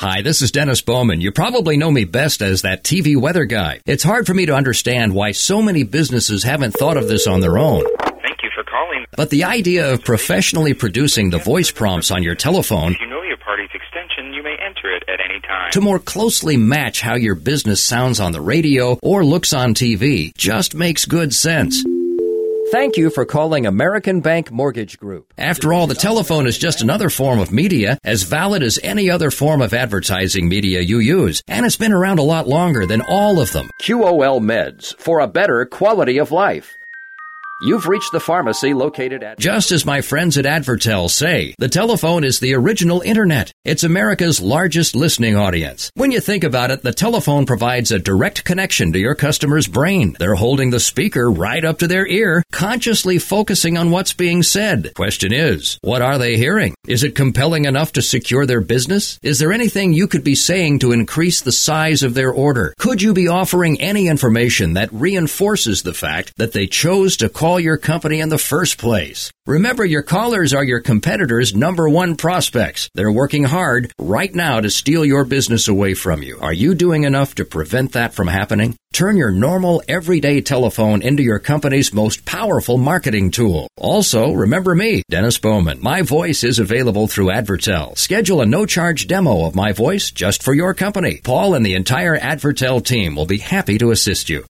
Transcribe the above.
Hi, this is Dennis Bowman. You probably know me best as that TV weather guy. It's hard for me to understand why so many businesses haven't thought of this on their own. Thank you for calling. But the idea of professionally producing the voice prompts on your telephone If you know your party's extension, you may enter it at any time. to more closely match how your business sounds on the radio or looks on TV just makes good sense. Thank you for calling American Bank Mortgage Group. After all, the telephone is just another form of media, as valid as any other form of advertising media you use, and it's been around a lot longer than all of them. QOL Meds, for a better quality of life. You've reached the pharmacy located at... Just as my friends at Advertel say, the telephone is the original internet. It's America's largest listening audience. When you think about it, the telephone provides a direct connection to your customer's brain. They're holding the speaker right up to their ear, consciously focusing on what's being said. Question is, what are they hearing? Is it compelling enough to secure their business? Is there anything you could be saying to increase the size of their order? Could you be offering any information that reinforces the fact that they chose to call your company in the first place? Remember, your callers are your competitors' number one prospects. They're working hard right now to steal your business away from you. Are you doing enough to prevent that from happening? Turn your normal, everyday telephone into your company's most powerful marketing tool. Also, remember me, Dennis Bowman. My voice is available through Advertel. Schedule a no-charge demo of my voice just for your company. Paul and the entire Advertel team will be happy to assist you.